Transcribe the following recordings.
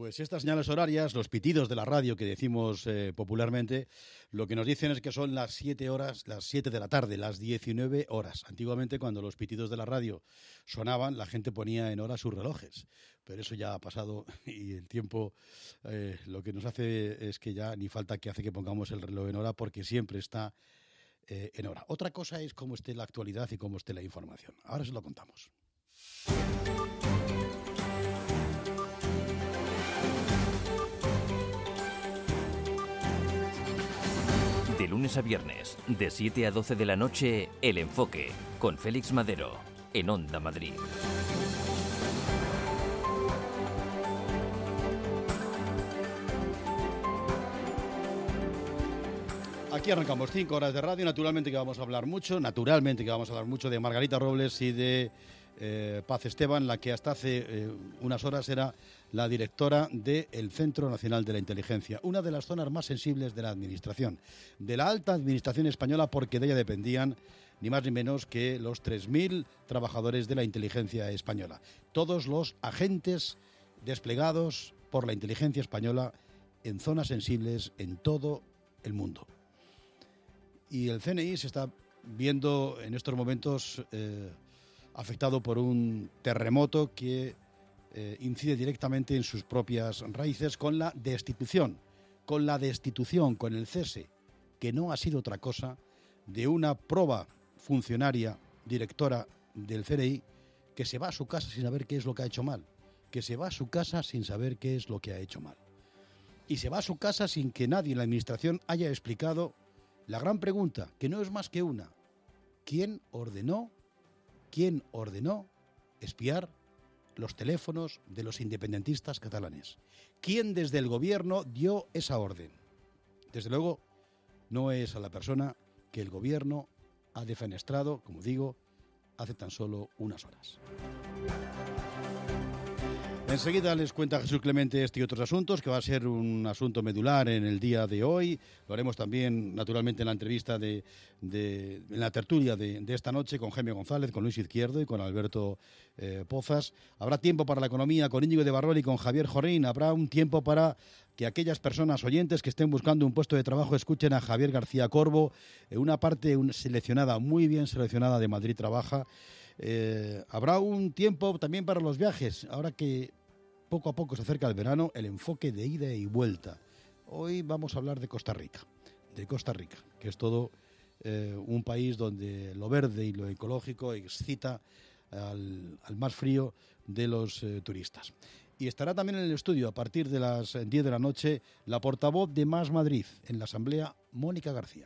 Pues estas señales horarias, los pitidos de la radio que decimos popularmente, lo que nos dicen es que son las 7 horas, las 7 de la tarde, las 19 horas. Antiguamente, cuando los pitidos de la radio sonaban, la gente ponía en hora sus relojes. Pero eso ya ha pasado y el tiempo lo que nos hace es que ya ni falta que hace que pongamos el reloj en hora porque siempre está en hora. Otra cosa es cómo esté la actualidad y cómo esté la información. Ahora se lo contamos. De lunes a viernes, de 7 a 12 de la noche, El Enfoque, con Félix Madero, en Onda Madrid. Aquí arrancamos 5 horas de radio, naturalmente que vamos a hablar mucho de Margarita Robles y de Paz Esteban, la que hasta hace unas horas era la directora del Centro Nacional de la Inteligencia, una de las zonas más sensibles de la administración, de la alta administración española, porque de ella dependían ni más ni menos que los 3.000 trabajadores de la inteligencia española, todos los agentes desplegados por la inteligencia española en zonas sensibles en todo el mundo. Y el CNI se está viendo en estos momentos afectado por un terremoto que incide directamente en sus propias raíces con la destitución, con el cese, que no ha sido otra cosa de una proba funcionaria, directora del CNI, que se va a su casa sin saber qué es lo que ha hecho mal, y se va a su casa sin que nadie en la administración haya explicado la gran pregunta, que no es más que una: ¿quién ordenó espiar los teléfonos de los independentistas catalanes? ¿Quién desde el gobierno dio esa orden? Desde luego, no es a la persona que el gobierno ha defenestrado, como digo, hace tan solo unas horas. Enseguida les cuenta Jesús Clemente este y otros asuntos, que va a ser un asunto medular en el día de hoy. Lo haremos también, naturalmente, en la entrevista en la tertulia de esta noche con Jaime González, con Luis Izquierdo y con Alberto Pozas. Habrá tiempo para la economía con Íñigo de Barrol y con Javier Jorrín. Habrá un tiempo para que aquellas personas oyentes que estén buscando un puesto de trabajo escuchen a Javier García Corbo, una parte seleccionada, muy bien seleccionada de Madrid Trabaja. Habrá un tiempo también para los viajes, ahora que poco a poco se acerca el verano, el enfoque de ida y vuelta. Hoy vamos a hablar de Costa Rica, que es todo un país donde lo verde y lo ecológico excita al más frío de los turistas. Y estará también en el estudio, a partir de las 10 de la noche, la portavoz de Más Madrid en la Asamblea, Mónica García.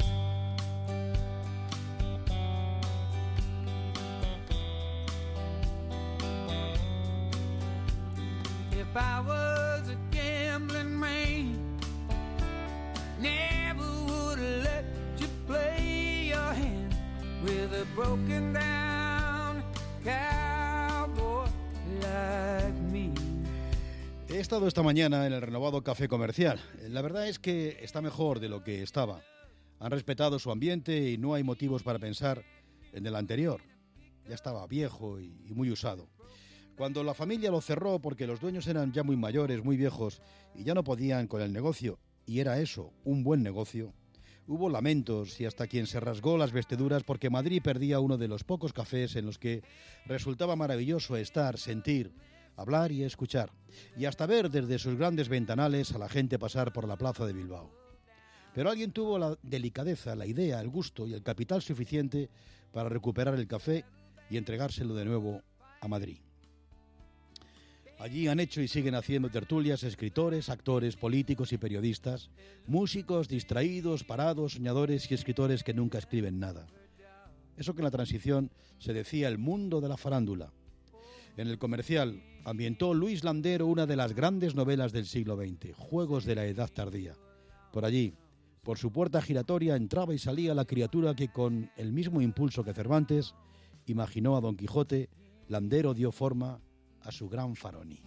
If I was a gambling man, never would have let you play your hand with a broken down cowboy like me. He estado esta mañana en el renovado Café Comercial. La verdad es que está mejor de lo que estaba. Han respetado su ambiente y no hay motivos para pensar en el anterior. Ya estaba viejo y muy usado. Cuando la familia lo cerró porque los dueños eran ya muy mayores, muy viejos y ya no podían con el negocio, y era eso, un buen negocio, hubo lamentos y hasta quien se rasgó las vestiduras porque Madrid perdía uno de los pocos cafés en los que resultaba maravilloso estar, sentir, hablar y escuchar, y hasta ver desde sus grandes ventanales a la gente pasar por la plaza de Bilbao. Pero alguien tuvo la delicadeza, la idea, el gusto y el capital suficiente para recuperar el café y entregárselo de nuevo a Madrid. Allí han hecho y siguen haciendo tertulias escritores, actores, políticos y periodistas, músicos distraídos, parados, soñadores y escritores que nunca escriben nada. Eso que en la transición se decía el mundo de la farándula. En el Comercial ambientó Luis Landero una de las grandes novelas del siglo XX, Juegos de la Edad Tardía. Por allí, por su puerta giratoria, entraba y salía la criatura que, con el mismo impulso que Cervantes, imaginó a Don Quijote. Landero dio forma a su gran Faroni.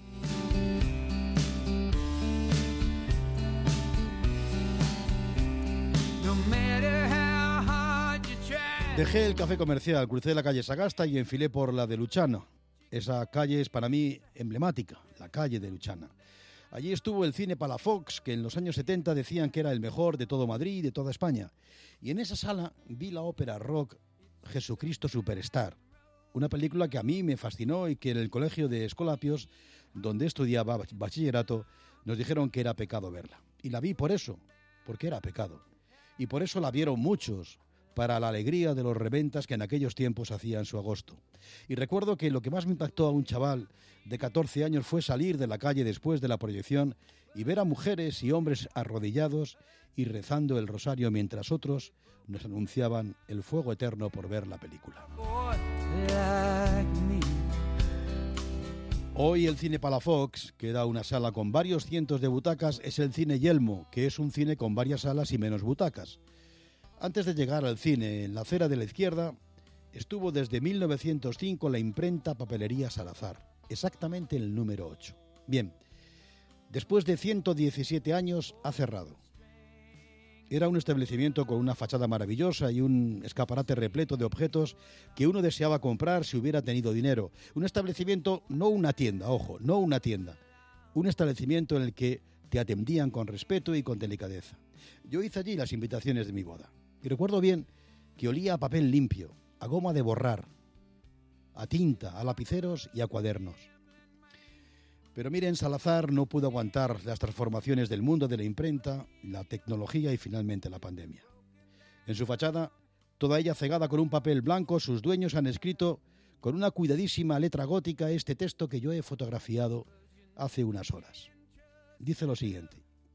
Dejé el Café Comercial, crucé la calle Sagasta y enfilé por la de Luchana. Esa calle es para mí emblemática, la calle de Luchana. Allí estuvo el cine Palafox, que en los años 70 decían que era el mejor de todo Madrid y de toda España. Y en esa sala vi la ópera rock Jesucristo Superstar, una película que a mí me fascinó y que en el colegio de Escolapios, donde estudiaba bachillerato, nos dijeron que era pecado verla. Y la vi por eso, porque era pecado. Y por eso la vieron muchos, para la alegría de los reventas que en aquellos tiempos hacía en su agosto. Y recuerdo que lo que más me impactó a un chaval de 14 años fue salir de la calle después de la proyección y ver a mujeres y hombres arrodillados y rezando el rosario mientras otros nos anunciaban el fuego eterno por ver la película. Hoy el cine Palafox, que da una sala con varios cientos de butacas, es el cine Yelmo, que es un cine con varias salas y menos butacas. Antes de llegar al cine, en la acera de la izquierda, estuvo desde 1905 la imprenta Papelería Salazar, exactamente el número 8. Bien, después de 117 años ha cerrado. Era un establecimiento con una fachada maravillosa y un escaparate repleto de objetos que uno deseaba comprar si hubiera tenido dinero. Un establecimiento, no una tienda, ojo, no una tienda. Un establecimiento en el que te atendían con respeto y con delicadeza. Yo hice allí las invitaciones de mi boda. Y recuerdo bien que olía a papel limpio, a goma de borrar, a tinta, a lapiceros y a cuadernos. Pero miren, Salazar no pudo aguantar las transformaciones del mundo de la imprenta, la tecnología y finalmente la pandemia. En su fachada, toda ella cegada con un papel blanco, sus dueños han escrito con una cuidadísima letra gótica este texto que yo he fotografiado hace unas horas. Dice lo siguiente: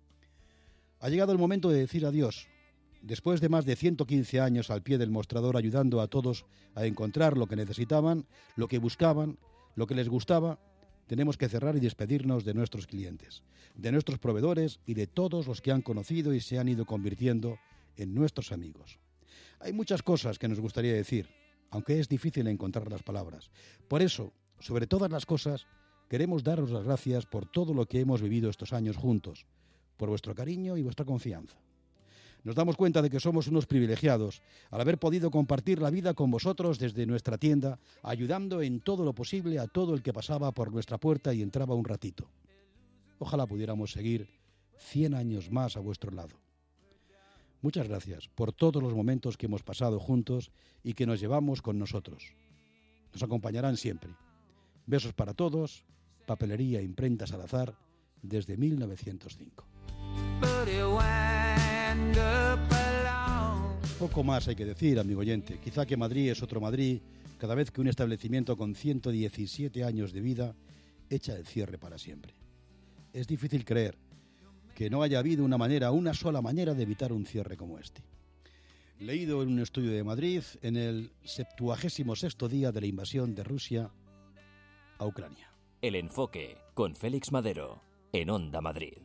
ha llegado el momento de decir adiós. Después de más de 115 años al pie del mostrador ayudando a todos a encontrar lo que necesitaban, lo que buscaban, lo que les gustaba, tenemos que cerrar y despedirnos de nuestros clientes, de nuestros proveedores y de todos los que han conocido y se han ido convirtiendo en nuestros amigos. Hay muchas cosas que nos gustaría decir, aunque es difícil encontrar las palabras. Por eso, sobre todas las cosas, queremos daros las gracias por todo lo que hemos vivido estos años juntos, por vuestro cariño y vuestra confianza. Nos damos cuenta de que somos unos privilegiados al haber podido compartir la vida con vosotros desde nuestra tienda, ayudando en todo lo posible a todo el que pasaba por nuestra puerta y entraba un ratito. Ojalá pudiéramos seguir 100 años más a vuestro lado. Muchas gracias por todos los momentos que hemos pasado juntos y que nos llevamos con nosotros. Nos acompañarán siempre. Besos para todos. Papelería Imprenta Salazar desde 1905. Poco más hay que decir, amigo oyente. Quizá que Madrid es otro Madrid cada vez que un establecimiento con 117 años de vida echa el cierre para siempre. Es difícil creer que no haya habido una sola manera de evitar un cierre como este. Leído en un estudio de Madrid en el 76º día de la invasión de Rusia a Ucrania. El Enfoque, con Félix Madero, en Onda Madrid.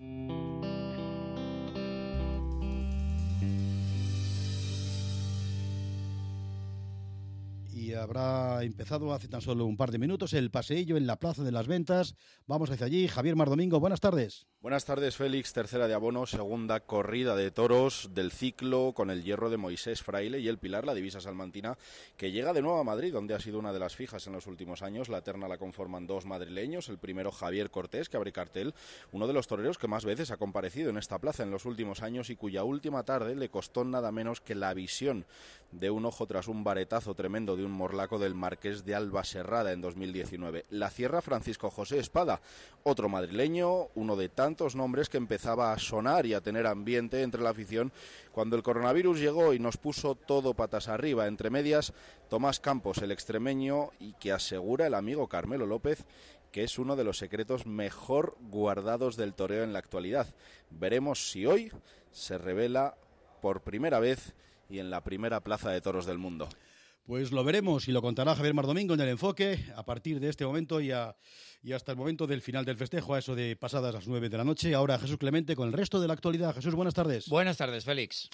Y habrá empezado hace tan solo un par de minutos el paseillo en la Plaza de las Ventas. Vamos hacia allí. Javier Mardomingo, buenas tardes. Buenas tardes, Félix. Tercera de abono, segunda corrida de toros del ciclo con el hierro de Moisés Fraile y el Pilar, la divisa salmantina, que llega de nuevo a Madrid, donde ha sido una de las fijas en los últimos años. La terna la conforman dos madrileños. El primero, Javier Cortés, que abre cartel, uno de los toreros que más veces ha comparecido en esta plaza en los últimos años y cuya última tarde le costó nada menos que la visión de un ojo tras un varetazo tremendo de un morlaco del Marqués de Albaserrada en 2019. La cierra Francisco José Espada, otro madrileño, uno de tantos nombres que empezaba a sonar y a tener ambiente entre la afición cuando el coronavirus llegó y nos puso todo patas arriba. Entre medias, Tomás Campos, el extremeño, y que asegura el amigo Carmelo López que es uno de los secretos mejor guardados del toreo en la actualidad. Veremos si hoy se revela por primera vez y en la primera plaza de toros del mundo. Pues lo veremos y lo contará Javier Mardomingo en el Enfoque a partir de este momento y hasta el momento del final del festejo, a eso de pasadas las 9 de la noche. Ahora Jesús Clemente con el resto de la actualidad. Jesús, buenas tardes. Buenas tardes, Félix.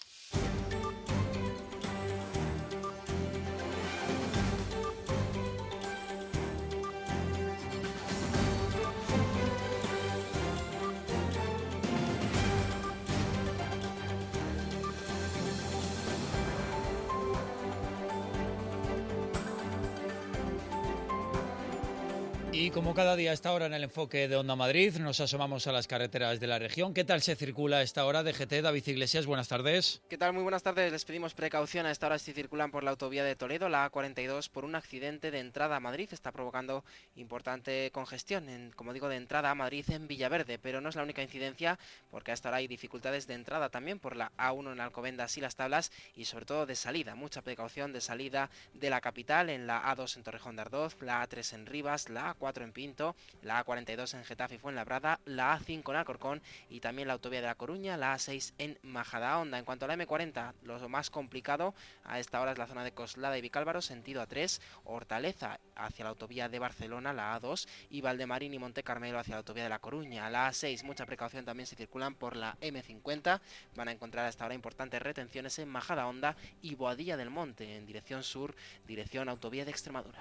Y como cada día a esta hora en el enfoque de Onda Madrid, nos asomamos a las carreteras de la región. ¿Qué tal se circula a esta hora? DGT, David Iglesias, buenas tardes. ¿Qué tal? Muy buenas tardes. Les pedimos precaución a esta hora si circulan por la autovía de Toledo, la A42, por un accidente de entrada a Madrid. Está provocando importante congestión, como digo, de entrada a Madrid en Villaverde, pero no es la única incidencia, porque a esta hora hay dificultades de entrada también por la A1 en Alcobendas y Las Tablas, y sobre todo de salida. Mucha precaución de salida de la capital en la A2 en Torrejón de Ardoz, la A3 en Rivas, la A4 en Pinto, la A42 en Getafe y Fuenlabrada, la A5 en Alcorcón y también la autovía de La Coruña, la A6 en Majadahonda. En cuanto a la M40, lo más complicado a esta hora es la zona de Coslada y Vicálvaro, sentido A3, Hortaleza hacia la autovía de Barcelona, la A2, y Valdemarín y Monte Carmelo hacia la autovía de La Coruña. La A6, mucha precaución también si circulan por la M50, van a encontrar a esta hora importantes retenciones en Majadahonda y Boadilla del Monte, en dirección sur, dirección autovía de Extremadura.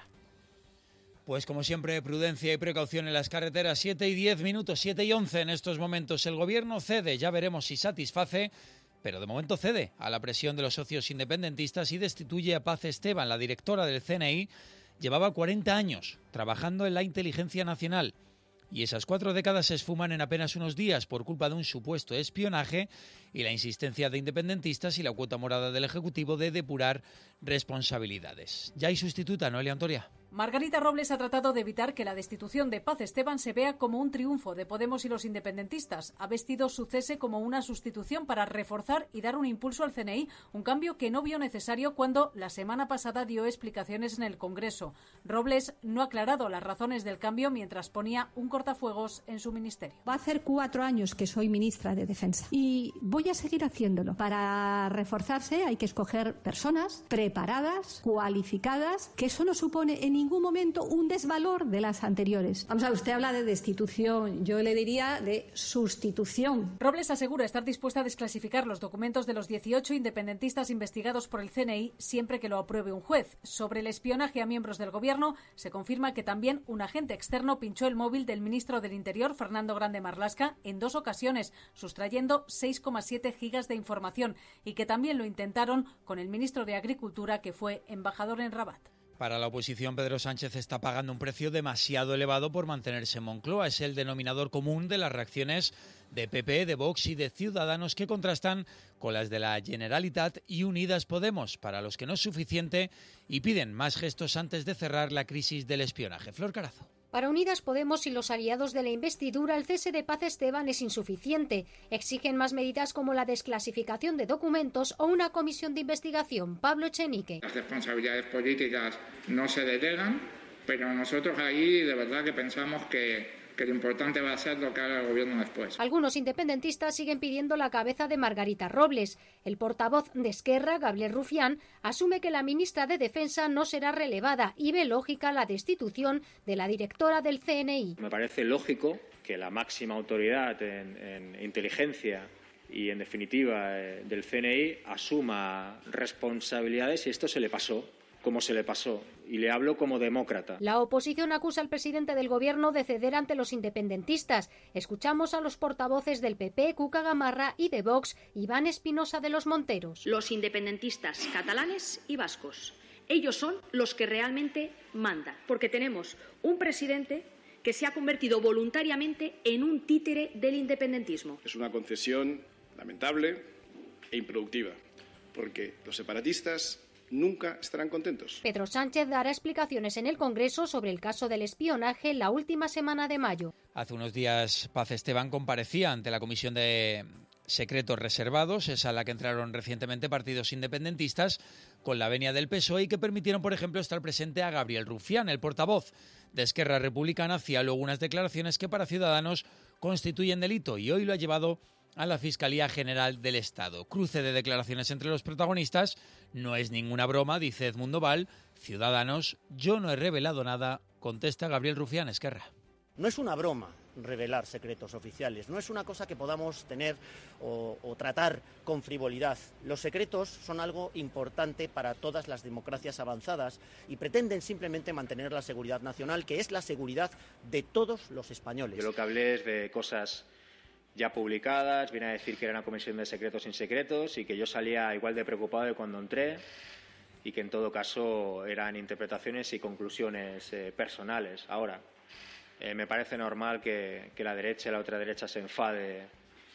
Pues como siempre, prudencia y precaución en las carreteras. 7 y 10 minutos, 7 y 11 en estos momentos. El gobierno cede, ya veremos si satisface, pero de momento cede a la presión de los socios independentistas y destituye a Paz Esteban, la directora del CNI. Llevaba 40 años trabajando en la inteligencia nacional. Y esas 4 décadas se esfuman en apenas unos días por culpa de un supuesto espionaje y la insistencia de independentistas y la cuota morada del Ejecutivo de depurar responsabilidades. Ya hay sustituta, Noelia Antoria. Margarita Robles ha tratado de evitar que la destitución de Paz Esteban se vea como un triunfo de Podemos y los independentistas. Ha vestido su cese como una sustitución para reforzar y dar un impulso al CNI, un cambio que no vio necesario cuando la semana pasada dio explicaciones en el Congreso. Robles no ha aclarado las razones del cambio mientras ponía un cortafuegos en su ministerio. Va a hacer 4 años que soy ministra de Defensa y voy a seguir haciéndolo. Para reforzarse hay que escoger personas preparadas, cualificadas, que eso no supone en ningún momento un desvalor de las anteriores. Vamos a ver, usted habla de destitución, yo le diría de sustitución. Robles asegura estar dispuesta a desclasificar los documentos de los 18 independentistas investigados por el CNI siempre que lo apruebe un juez. Sobre el espionaje a miembros del gobierno, se confirma que también un agente externo pinchó el móvil del ministro del Interior, Fernando Grande Marlaska, en 2 ocasiones, sustrayendo 6,7 gigas de información, y que también lo intentaron con el ministro de Agricultura, que fue embajador en Rabat. Para la oposición, Pedro Sánchez está pagando un precio demasiado elevado por mantenerse en Moncloa. Es el denominador común de las reacciones de PP, de Vox y de Ciudadanos, que contrastan con las de la Generalitat y Unidas Podemos, para los que no es suficiente, y piden más gestos antes de cerrar la crisis del espionaje. Flor Carazo. Para Unidas Podemos y los aliados de la investidura, el cese de Paz Esteban es insuficiente. Exigen más medidas como la desclasificación de documentos o una comisión de investigación. Pablo Echenique. Las responsabilidades políticas no se delegan, pero nosotros ahí de verdad que pensamos que lo importante va a ser lo que haga el gobierno después. Algunos independentistas siguen pidiendo la cabeza de Margarita Robles. El portavoz de Esquerra, Gabriel Rufián, asume que la ministra de Defensa no será relevada y ve lógica la destitución de la directora del CNI. Me parece lógico que la máxima autoridad en inteligencia y, en definitiva, del CNI asuma responsabilidades, y esto se le pasó, como se le pasó, y le hablo como demócrata. La oposición acusa al presidente del gobierno de ceder ante los independentistas. Escuchamos a los portavoces del PP, Cuca Gamarra, y de Vox, Iván Espinosa de los Monteros. Los independentistas catalanes y vascos. Ellos son los que realmente mandan, porque tenemos un presidente que se ha convertido voluntariamente en un títere del independentismo. Es una concesión lamentable e improductiva, porque los separatistas nunca estarán contentos. Pedro Sánchez dará explicaciones en el Congreso sobre el caso del espionaje la última semana de mayo. Hace unos días Paz Esteban comparecía ante la Comisión de Secretos Reservados, esa a la que entraron recientemente partidos independentistas con la venia del PSOE, y que permitieron, por ejemplo, estar presente a Gabriel Rufián, el portavoz de Esquerra Republicana. Hacía luego unas declaraciones que para Ciudadanos constituyen delito, y hoy lo ha llevado a la Fiscalía General del Estado. Cruce de declaraciones entre los protagonistas. No es ninguna broma, dice Edmundo Val. Ciudadanos, yo no he revelado nada, contesta Gabriel Rufián, Esquerra. No es una broma revelar secretos oficiales, no es una cosa que podamos tener o tratar con frivolidad. Los secretos son algo importante para todas las democracias avanzadas y pretenden simplemente mantener la seguridad nacional, que es la seguridad de todos los españoles. Yo lo que hablé es de cosas ya publicadas, viene a decir que era una comisión de secretos sin secretos y que yo salía igual de preocupado de cuando entré, y que en todo caso eran interpretaciones y conclusiones personales. Ahora, Me parece normal que la derecha y la ultraderecha se enfade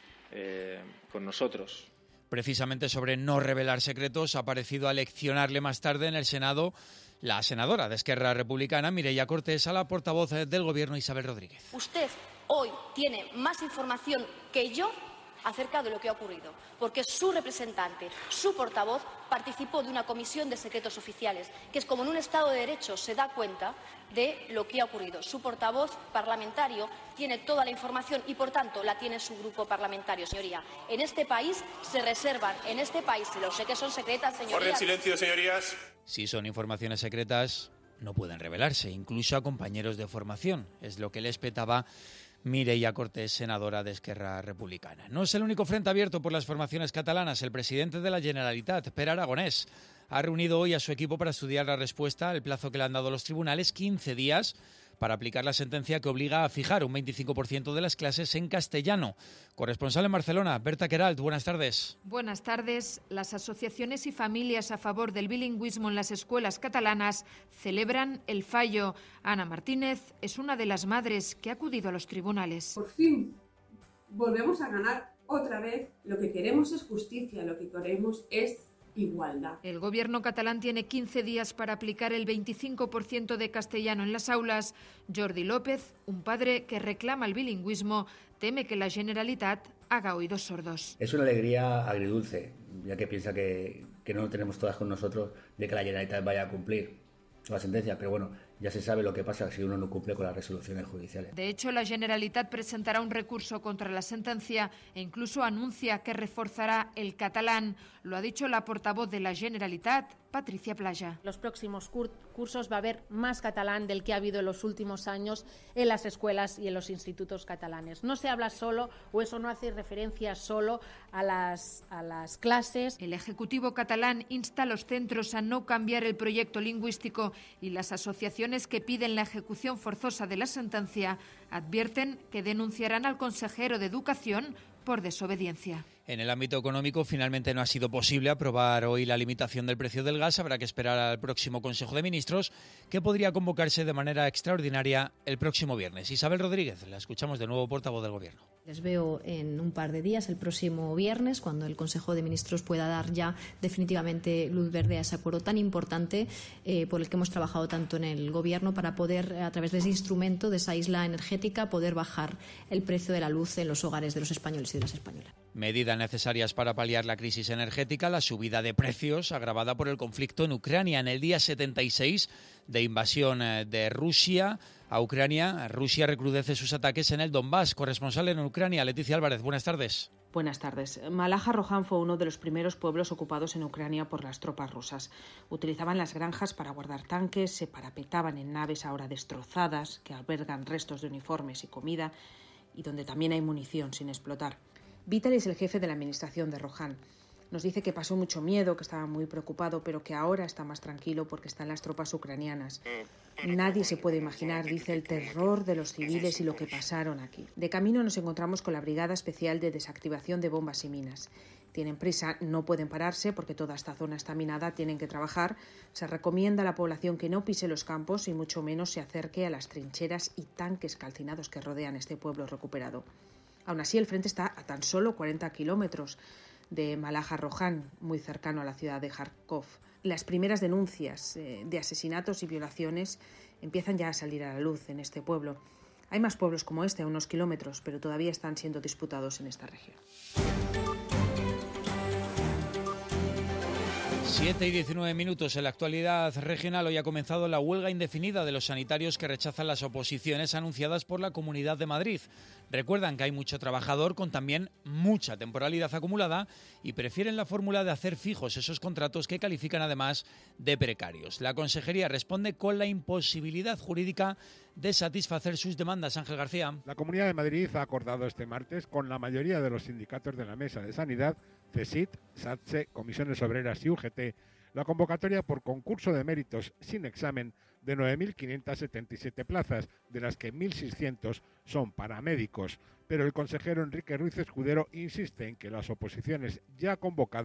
con nosotros. Precisamente sobre no revelar secretos ha parecido a leccionarle más tarde en el Senado la senadora de Esquerra Republicana, Mireia Cortés, a la portavoz del Gobierno, Isabel Rodríguez. Usted hoy tiene más información que yo acerca de lo que ha ocurrido, porque su representante, su portavoz, participó de una comisión de secretos oficiales, que es como en un Estado de Derecho se da cuenta de lo que ha ocurrido. Su portavoz parlamentario tiene toda la información y, por tanto, la tiene su grupo parlamentario, señoría. En este país se reservan, en este país, lo sé que son secretas, señorías. Orden, silencio, señorías. Si son informaciones secretas, no pueden revelarse, incluso a compañeros de formación. Es lo que le espetaba Mireia Cortés, senadora de Esquerra Republicana. No es el único frente abierto por las formaciones catalanas. El presidente de la Generalitat, Pere Aragonés, ha reunido hoy a su equipo para estudiar la respuesta al plazo que le han dado los tribunales, 15 días, para aplicar la sentencia que obliga a fijar un 25% de las clases en castellano. Corresponsal en Barcelona, Berta Queralt, buenas tardes. Buenas tardes. Las asociaciones y familias a favor del bilingüismo en las escuelas catalanas celebran el fallo. Ana Martínez es una de las madres que ha acudido a los tribunales. Por fin volvemos a ganar otra vez. Lo que queremos es justicia, lo que queremos es igualdad. El gobierno catalán tiene 15 días para aplicar el 25% de castellano en las aulas. Jordi López, un padre que reclama el bilingüismo, teme que la Generalitat haga oídos sordos. Es una alegría agridulce, ya que piensa que no lo tenemos todas con nosotros, de que la Generalitat vaya a cumplir la sentencia, pero bueno, ya se sabe lo que pasa si uno no cumple con las resoluciones judiciales. De hecho, la Generalitat presentará un recurso contra la sentencia e incluso anuncia que reforzará el catalán. Lo ha dicho la portavoz de la Generalitat, Patricia Plaja. Los próximos cursos va a haber más catalán del que ha habido en los últimos años en las escuelas y en los institutos catalanes. No se habla solo, o eso no hace referencia solo a las clases. El Ejecutivo catalán insta a los centros a no cambiar el proyecto lingüístico y las asociaciones que piden la ejecución forzosa de la sentencia advierten que denunciarán al consejero de Educación por desobediencia. En el ámbito económico, finalmente no ha sido posible aprobar hoy la limitación del precio del gas. Habrá que esperar al próximo Consejo de Ministros, que podría convocarse de manera extraordinaria el próximo viernes. Isabel Rodríguez, la escuchamos de nuevo, portavoz del Gobierno. Les veo en un par de días, el próximo viernes, cuando el Consejo de Ministros pueda dar ya definitivamente luz verde a ese acuerdo tan importante por el que hemos trabajado tanto en el Gobierno para poder, a través de ese instrumento, de esa isla energética, poder bajar el precio de la luz en los hogares de los españoles y de las españolas. Medidas necesarias para paliar la crisis energética, la subida de precios agravada por el conflicto en Ucrania. En el día 76 de invasión de Rusia a Ucrania, Rusia recrudece sus ataques en el Donbass. Corresponsal en Ucrania, Leticia Álvarez, buenas tardes. Buenas tardes. Malaja Rohan fue uno de los primeros pueblos ocupados en Ucrania por las tropas rusas. Utilizaban las granjas para guardar tanques, se parapetaban en naves ahora destrozadas que albergan restos de uniformes y comida y donde también hay munición sin explotar. Vital es el jefe de la administración de Rohan. Nos dice que pasó mucho miedo, que estaba muy preocupado, pero que ahora está más tranquilo porque están las tropas ucranianas. Nadie se puede imaginar, dice, el terror de los civiles y lo que pasaron aquí. De camino nos encontramos con la Brigada Especial de Desactivación de Bombas y Minas. Tienen prisa, no pueden pararse porque toda esta zona está minada, tienen que trabajar. Se recomienda a la población que no pise los campos y mucho menos se acerque a las trincheras y tanques calcinados que rodean este pueblo recuperado. Aún así, el frente está a tan solo 40 kilómetros de Malaja Rohan, muy cercano a la ciudad de Kharkov. Las primeras denuncias de asesinatos y violaciones empiezan ya a salir a la luz en este pueblo. Hay más pueblos como este a unos kilómetros, pero todavía están siendo disputados en esta región. 7 y 19 minutos. En la actualidad regional, hoy ha comenzado la huelga indefinida de los sanitarios que rechazan las oposiciones anunciadas por la Comunidad de Madrid. Recuerdan que hay mucho trabajador con también mucha temporalidad acumulada y prefieren la fórmula de hacer fijos esos contratos que califican además de precarios. La Consejería responde con la imposibilidad jurídica de satisfacer sus demandas. Ángel García. La Comunidad de Madrid ha acordado este martes con la mayoría de los sindicatos de la Mesa de Sanidad, CESIT, SATSE, Comisiones Obreras y UGT, la convocatoria por concurso de méritos sin examen de 9.577 plazas, de las que 1.600 son para médicos. Pero el consejero Enrique Ruiz Escudero insiste en que las oposiciones ya convocadas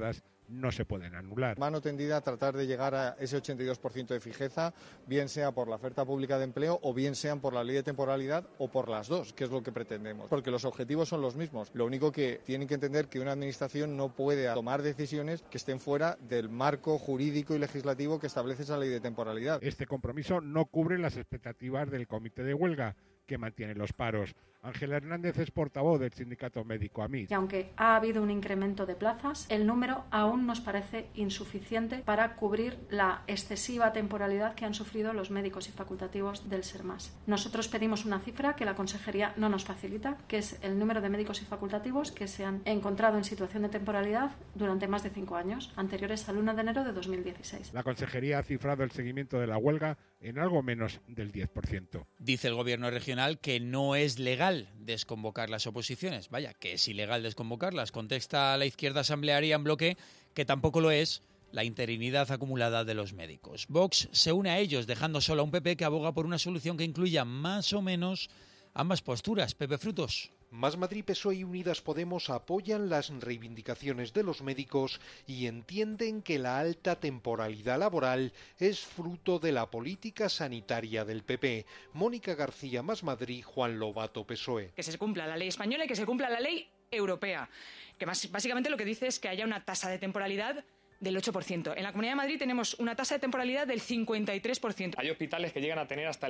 no se pueden anular. Mano tendida a tratar de llegar a ese 82% de fijeza, bien sea por la oferta pública de empleo o bien sean por la ley de temporalidad o por las dos, que es lo que pretendemos. Porque los objetivos son los mismos. Lo único que tienen que entender que una administración no puede tomar decisiones que estén fuera del marco jurídico y legislativo que establece esa ley de temporalidad. Este compromiso no cubre las expectativas del comité de huelga, que mantiene los paros. Ángela Hernández es portavoz del sindicato médico AMIT. Y aunque ha habido un incremento de plazas, el número aún nos parece insuficiente para cubrir la excesiva temporalidad que han sufrido los médicos y facultativos del SERMAS. Nosotros pedimos una cifra que la Consejería no nos facilita, que es el número de médicos y facultativos que se han encontrado en situación de temporalidad durante más de 5 años, anteriores al 1 de enero de 2016. La Consejería ha cifrado el seguimiento de la huelga en algo menos del 10%. Dice el Gobierno regional que no es legal desconvocar las oposiciones. Vaya, que es ilegal desconvocarlas. Contesta la izquierda asamblearia en bloque que tampoco lo es la interinidad acumulada de los médicos. Vox se une a ellos, dejando solo a un PP que aboga por una solución que incluya más o menos ambas posturas. Pepe Frutos. Más Madrid, PSOE y Unidas Podemos apoyan las reivindicaciones de los médicos y entienden que la alta temporalidad laboral es fruto de la política sanitaria del PP. Mónica García, Más Madrid, Juan Lobato, PSOE. Que se cumpla la ley española y que se cumpla la ley europea, que básicamente lo que dice es que haya una tasa de temporalidad del 8%. En la Comunidad de Madrid tenemos una tasa de temporalidad del 53%. Hay hospitales que llegan a tener hasta el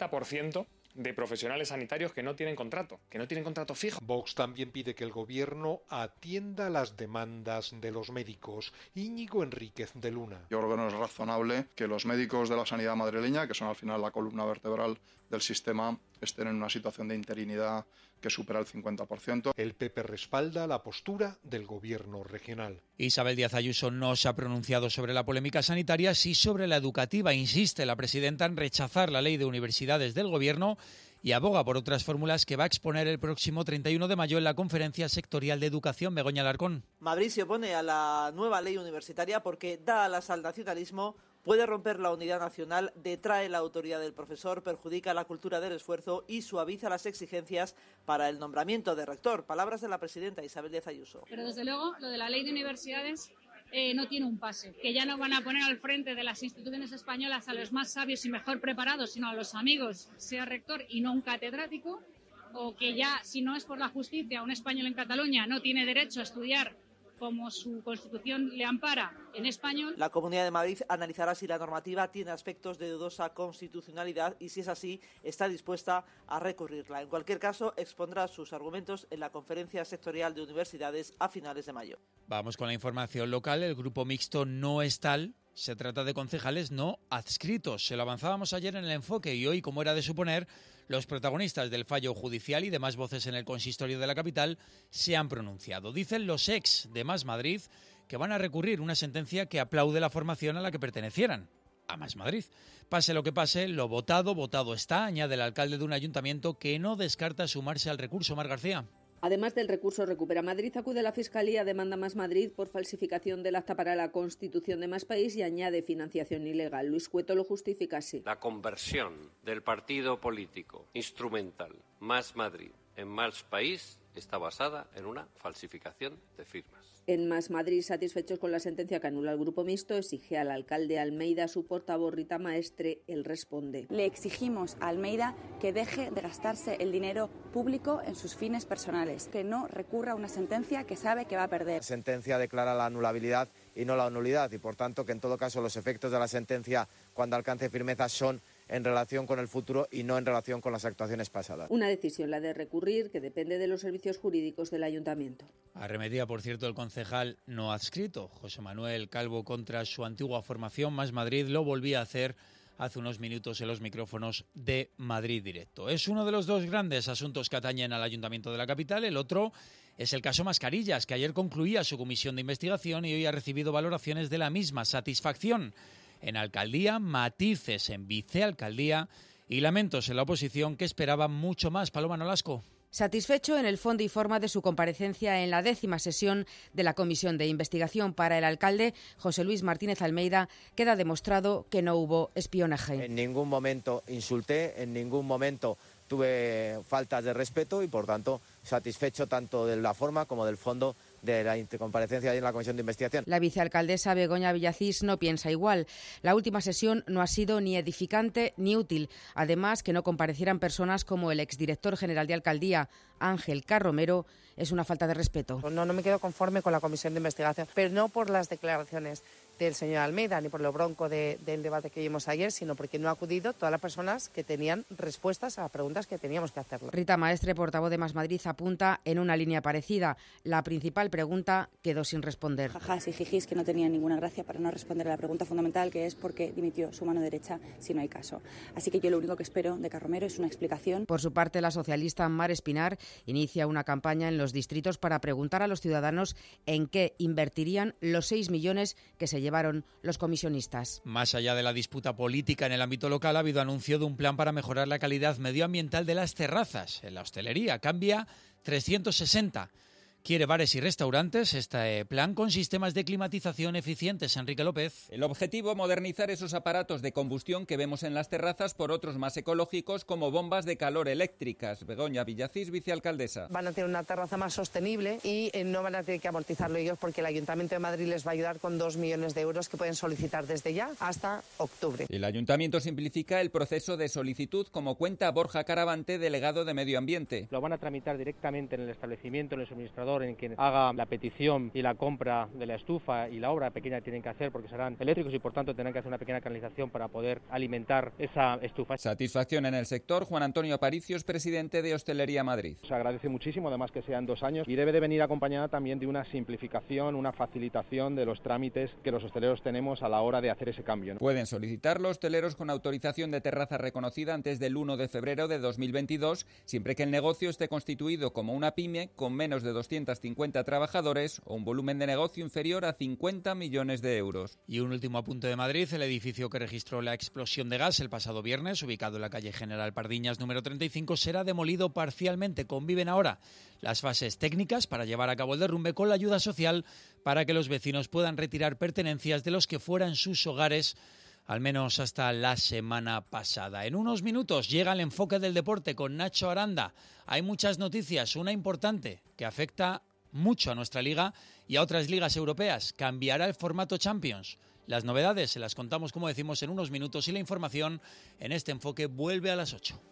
70% de profesionales sanitarios que no tienen contrato fijo. Vox también pide que el Gobierno atienda las demandas de los médicos. Íñigo Enríquez de Luna. Yo creo que no es razonable que los médicos de la sanidad madrileña, que son al final la columna vertebral del sistema, estén en una situación de interinidad que supera el 50%. El PP respalda la postura del Gobierno regional. Isabel Díaz Ayuso no se ha pronunciado sobre la polémica sanitaria, sí sobre la educativa. Insiste la presidenta en rechazar la ley de universidades del Gobierno y aboga por otras fórmulas que va a exponer el próximo 31 de mayo en la Conferencia Sectorial de Educación. Begoña Alarcón. Madrid se opone a la nueva ley universitaria porque da alas al nacionalismo, puede romper la unidad nacional, detrae la autoridad del profesor, perjudica la cultura del esfuerzo y suaviza las exigencias para el nombramiento de rector. Palabras de la presidenta Isabel Díaz Ayuso. Pero desde luego lo de la ley de universidades no tiene un pase, que ya no van a poner al frente de las instituciones españolas a los más sabios y mejor preparados, sino a los amigos, sea rector y no un catedrático, o que ya, si no es por la justicia, un español en Cataluña no tiene derecho a estudiar como su Constitución le ampara en español. La Comunidad de Madrid analizará si la normativa tiene aspectos de dudosa constitucionalidad y, si es así, está dispuesta a recurrirla. En cualquier caso, expondrá sus argumentos en la Conferencia Sectorial de Universidades a finales de mayo. Vamos con la información local. El grupo mixto no es tal. Se trata de concejales no adscritos. Se lo avanzábamos ayer en el enfoque y hoy, como era de suponer, los protagonistas del fallo judicial y demás voces en el consistorio de la capital se han pronunciado. Dicen los ex de Más Madrid que van a recurrir una sentencia que aplaude la formación a la que pertenecieran, a Más Madrid. Pase lo que pase, lo votado, votado está, añade el alcalde de un ayuntamiento que no descarta sumarse al recurso. Mar García. Además del recurso Recupera Madrid, acude la Fiscalía, demanda Más Madrid por falsificación del acta para la constitución de Más País y añade financiación ilegal. Luis Cueto lo justifica así. La conversión del partido político instrumental Más Madrid en Más País está basada en una falsificación de firmas. En Más Madrid, satisfechos con la sentencia que anula el grupo mixto, exige al alcalde Almeida, su portavoz Rita Maestre. Él responde. Le exigimos a Almeida que deje de gastarse el dinero público en sus fines personales, que no recurra a una sentencia que sabe que va a perder. La sentencia declara la anulabilidad y no la nulidad y, por tanto, que en todo caso los efectos de la sentencia, cuando alcance firmeza, son en relación con el futuro y no en relación con las actuaciones pasadas. Una decisión, la de recurrir, que depende de los servicios jurídicos del ayuntamiento. Arremetía, por cierto, el concejal no adscrito, José Manuel Calvo, contra su antigua formación. Más Madrid lo volvía a hacer hace unos minutos en los micrófonos de Madrid Directo. Es uno de los dos grandes asuntos que atañen al ayuntamiento de la capital. El otro es el caso Mascarillas, que ayer concluía su comisión de investigación y hoy ha recibido valoraciones de la misma. Satisfacción en alcaldía, matices en vicealcaldía y lamentos en la oposición, que esperaba mucho más. Paloma Nolasco. Satisfecho en el fondo y forma de su comparecencia en la 10ª sesión de la Comisión de Investigación, para el alcalde José Luis Martínez Almeida queda demostrado que no hubo espionaje. En ningún momento insulté, en ningún momento tuve faltas de respeto y, por tanto, satisfecho tanto de la forma como del fondo de la comparecencia en la Comisión de Investigación. La vicealcaldesa Begoña Villacís no piensa igual. La última sesión no ha sido ni edificante ni útil. Además, que no comparecieran personas como el exdirector general de Alcaldía, Ángel Carromero, es una falta de respeto. No me quedo conforme con la Comisión de Investigación, pero no por las declaraciones del señor Almeida ni por lo bronco del debate que vimos ayer, sino porque no ha acudido todas las personas que tenían respuestas a las preguntas que teníamos que hacerlo. Rita Maestre, portavoz de Más Madrid, apunta en una línea parecida. La principal pregunta quedó sin responder. Jajás y jijís que no tenían ninguna gracia para no responder a la pregunta fundamental, que es por qué dimitió su mano derecha si no hay caso. Así que yo lo único que espero de Carromero es una explicación. Por su parte, la socialista Mar Espinar inicia una campaña en los distritos para preguntar a los ciudadanos en qué invertirían los 6 millones que se llevaron los comisionistas. Más allá de la disputa política en el ámbito local, ha habido anuncio de un plan para mejorar la calidad medioambiental de las terrazas. En la hostelería cambia 360. Quiere bares y restaurantes. Este plan con sistemas de climatización eficientes. Enrique López. El objetivo, modernizar esos aparatos de combustión que vemos en las terrazas por otros más ecológicos como bombas de calor eléctricas. Begoña Villacís, vicealcaldesa. Van a tener una terraza más sostenible y no van a tener que amortizarlo ellos porque el Ayuntamiento de Madrid les va a ayudar con 2 millones de euros que pueden solicitar desde ya hasta octubre. El Ayuntamiento simplifica el proceso de solicitud, como cuenta Borja Caravante, delegado de Medio Ambiente. Lo van a tramitar directamente en el establecimiento, en el suministrador, en quien haga la petición y la compra de la estufa y la obra pequeña que tienen que hacer, porque serán eléctricos y por tanto tendrán que hacer una pequeña canalización para poder alimentar esa estufa. Satisfacción en el sector. Juan Antonio Aparicio, presidente de Hostelería Madrid. Se agradece muchísimo, además que sean 2 años, y debe de venir acompañada también de una simplificación, una facilitación de los trámites que los hosteleros tenemos a la hora de hacer ese cambio, ¿no? Pueden solicitarlo hosteleros con autorización de terraza reconocida antes del 1 de febrero de 2022, siempre que el negocio esté constituido como una pyme con menos de 250 trabajadores o un volumen de negocio inferior a 50 millones de euros. Y un último apunte de Madrid. El edificio que registró la explosión de gas el pasado viernes, ubicado en la calle General Pardiñas número 35, será demolido parcialmente. Conviven ahora las fases técnicas para llevar a cabo el derrumbe con la ayuda social para que los vecinos puedan retirar pertenencias de los que fueran sus hogares, al menos hasta la semana pasada. En unos minutos llega el enfoque del deporte con Nacho Aranda. Hay muchas noticias, una importante que afecta mucho a nuestra liga y a otras ligas europeas. Cambiará el formato Champions. Las novedades se las contamos, como decimos, en unos minutos y la información en este enfoque vuelve a las 8.